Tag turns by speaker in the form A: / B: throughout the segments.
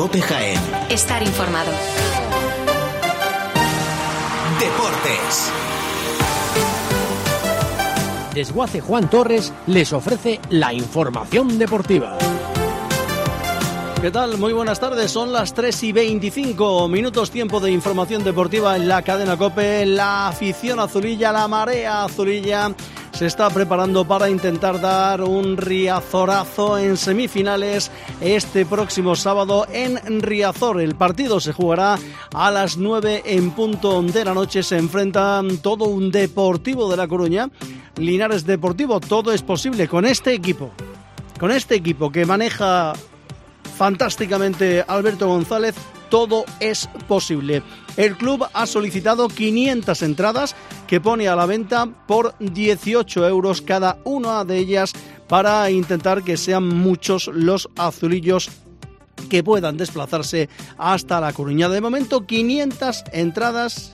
A: COPE Jaén.
B: Estar informado.
A: Deportes.
C: Desguace Juan Torres les ofrece la información deportiva.
D: ¿Qué tal? Muy buenas tardes, son las 3:25 tiempo de información deportiva en la cadena COPE. La afición azulilla, la marea azulilla, se está preparando para intentar dar un riazorazo en semifinales este próximo sábado en Riazor. El partido se jugará a las 9 en punto de la noche. Se enfrentan todo un Deportivo de La Coruña, Linares Deportivo. Todo es posible con este equipo que maneja fantásticamente Alberto González. Todo es posible. El club ha solicitado 500 entradas que pone a la venta por 18 euros cada una de ellas, para intentar que sean muchos los azulillos que puedan desplazarse hasta La Coruña. De momento 500 entradas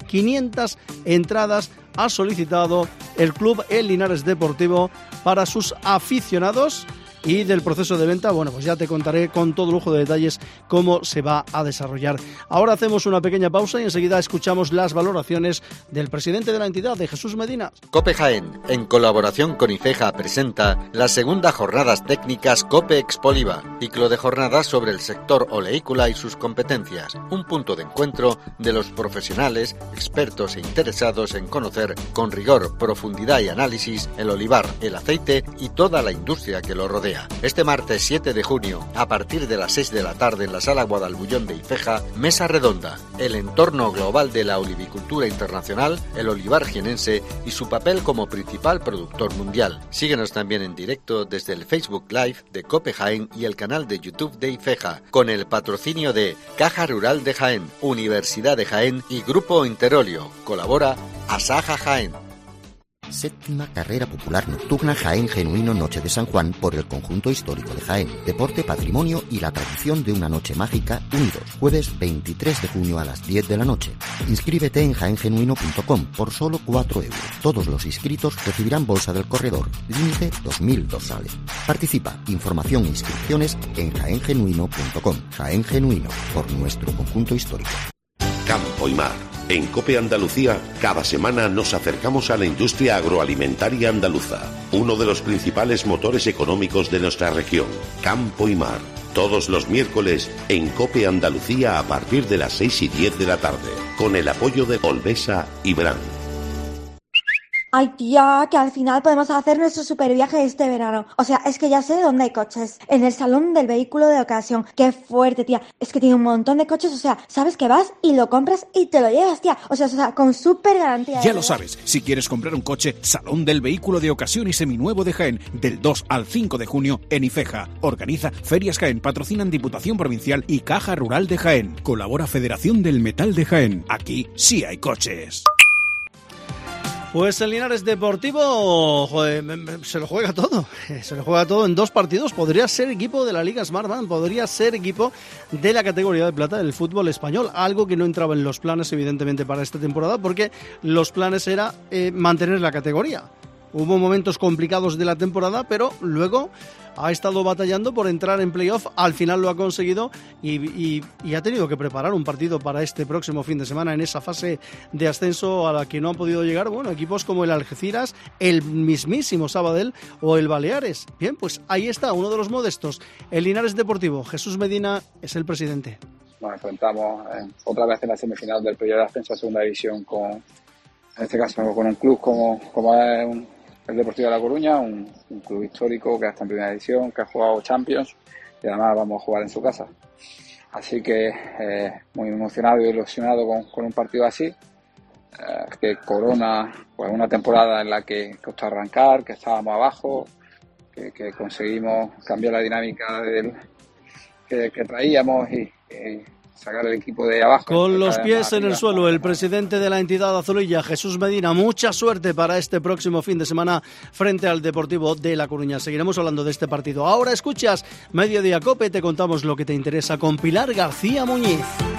D: ha solicitado el club El Linares Deportivo para sus aficionados. Y del proceso de venta, bueno, pues ya te contaré con todo lujo de detalles cómo se va a desarrollar. Ahora hacemos una pequeña pausa y enseguida escuchamos las valoraciones del presidente de la entidad, de Jesús Medina.
E: COPE Jaén, en colaboración con IFEJA, presenta las segundas jornadas técnicas COPE Expoliva, ciclo de jornadas sobre el sector oleícola y sus competencias, un punto de encuentro de los profesionales, expertos e interesados en conocer con rigor, profundidad y análisis el olivar, el aceite y toda la industria que lo rodea. Este martes 7 de junio, a partir de las 6 de la tarde en la Sala Guadalbullón de IFEJA, mesa redonda, el entorno global de la olivicultura internacional, el olivar jienense y su papel como principal productor mundial. Síguenos también en directo desde el Facebook Live de COPE Jaén y el canal de YouTube de IFEJA, con el patrocinio de Caja Rural de Jaén, Universidad de Jaén y Grupo Interolio. Colabora Asaja Jaén.
F: Séptima Carrera Popular Nocturna Jaén Genuino Noche de San Juan por el Conjunto Histórico de Jaén. Deporte, patrimonio y la tradición de una noche mágica unidos. Jueves 23 de junio a las 10 de la noche. Inscríbete en jaengenuino.com por solo 4 euros. Todos los inscritos recibirán bolsa del corredor. Límite 2.000 dorsales. Participa. Información e inscripciones en jaengenuino.com. Jaén Genuino, por nuestro Conjunto Histórico.
G: Campo y Mar. En COPE Andalucía, cada semana nos acercamos a la industria agroalimentaria andaluza, uno de los principales motores económicos de nuestra región. Campo y Mar, todos los miércoles en COPE Andalucía a partir de las 6:10 de la tarde, con el apoyo de Olvesa y Bran.
H: Ay, tía, que al final podemos hacer nuestro superviaje este verano. O sea, es que ya sé dónde hay coches. En el salón del vehículo de ocasión. Qué fuerte, tía. Es que tiene un montón de coches. O sea, sabes que vas y lo compras y te lo llevas, tía. O sea, con súper garantía.
I: Ya lo sabes. Si quieres comprar un coche, Salón del Vehículo de Ocasión y Seminuevo de Jaén. Del 2 al 5 de junio en IFEJA. Organiza Ferias Jaén. Patrocinan Diputación Provincial y Caja Rural de Jaén. Colabora Federación del Metal de Jaén. Aquí sí hay coches.
D: Pues el Linares Deportivo, joder, se lo juega todo en 2 partidos. Podría ser equipo de la Liga Smartbank, podría ser equipo de la categoría de plata del fútbol español, algo que no entraba en los planes evidentemente para esta temporada, porque los planes era mantener la categoría. Hubo momentos complicados de la temporada, pero luego ha estado batallando por entrar en playoff, al final lo ha conseguido y ha tenido que preparar un partido para este próximo fin de semana en esa fase de ascenso a la que no han podido llegar, bueno, equipos como el Algeciras, el mismísimo Sabadell o el Baleares. Bien, pues ahí está, uno de los modestos, el Linares Deportivo. Jesús Medina es el presidente.
J: Nos enfrentamos otra vez en la semifinal del periodo de ascenso a segunda división en este caso con un club como es el Deportivo de La Coruña, un club histórico que está en primera división, que ha jugado Champions y además vamos a jugar en su casa. Así que muy emocionado y ilusionado con un partido así, que corona pues una temporada en la que costó arrancar, que estábamos abajo, que conseguimos cambiar la dinámica que traíamos y sacar el equipo de abajo.
D: Con los pies en el suelo, el presidente de la entidad azulilla, Jesús Medina. Mucha suerte para este próximo fin de semana frente al Deportivo de La Coruña. Seguiremos hablando de este partido. Ahora escuchas Mediodía COPE, te contamos lo que te interesa con Pilar García Muñiz.